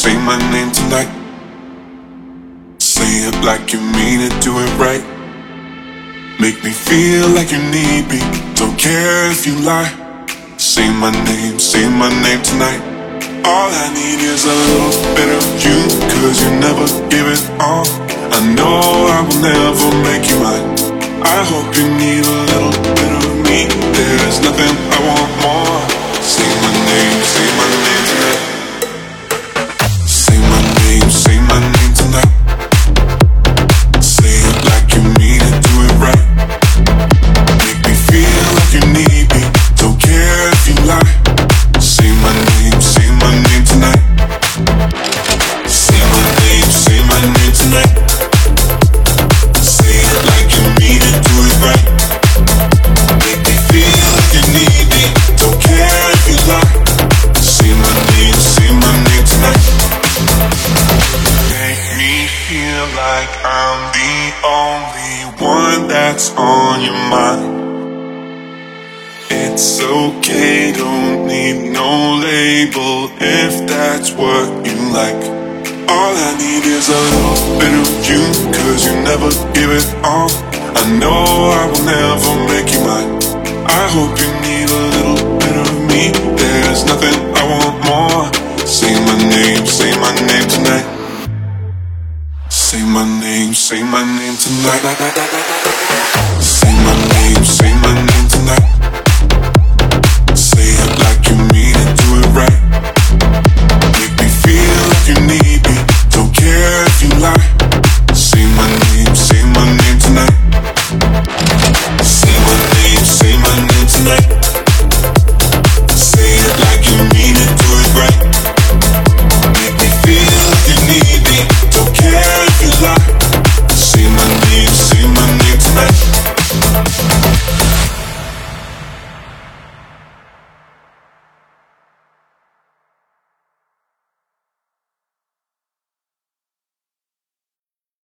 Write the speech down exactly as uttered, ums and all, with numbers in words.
say my name tonight. Say it like you mean it, do it right. Make me feel like you need me, don't care if you lie. Say my name, say my name tonight. All I need is a little bit of you, cause you never give it all. I know I will never make you mine. I hope you need a little bit of me. There's nothing I want more. Say my name, say my name tonight. Say my name, say my name tonight. Say it like you mean it, do it right. Make me feel like you need me, don't care if you lie. Say my name, say my name tonight. Say my name, say my name tonight. Say it like you mean it, do it right. Make me feel like you need me, don't care if you lie. Say my name, say my name tonight. Make me feel like I'm the only one that's on your mind. It's okay, don't need no label if that's what you like. All I need is a little bit of you, cause you never give it all. I know I will never make you mine. I hope you need a little bit of me. There's nothing I want more. Say my name, say my name tonight. Say my name, say my name tonight.